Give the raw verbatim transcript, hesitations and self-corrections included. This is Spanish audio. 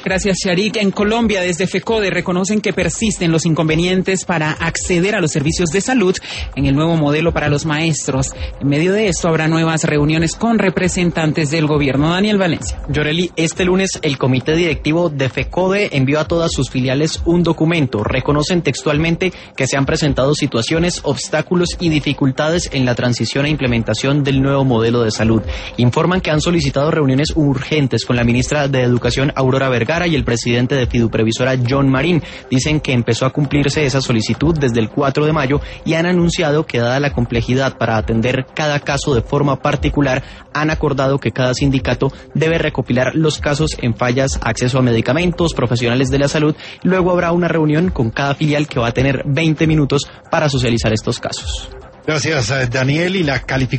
Gracias, Sharik. En Colombia, desde FECODE, reconocen que persisten los inconvenientes para acceder a los servicios de salud en el nuevo modelo para los maestros. En medio de esto habrá nuevas reuniones con representantes del gobierno. Daniel Valencia. Yoreli, este lunes el comité directivo de FECODE envió a todas sus filiales un documento. Reconocen textualmente que se han presentado situaciones, obstáculos y dificultades en la transición e implementación del nuevo modelo de salud. Informan que han solicitado reuniones urgentes con la ministra de Educación, Aurora Vergara, y el presidente de Fiduprevisora, John Marín. Dicen que empezó a cumplirse esa solicitud desde el cuatro de mayo y han anunciado que, dada la complejidad para atender cada caso de forma particular, han acordado que cada sindicato debe recopilar los casos en fallas, acceso a medicamentos, profesionales de la salud. Luego habrá una reunión con cada filial que va a tener veinte minutos para socializar estos casos. Gracias, Daniel. Y la calificación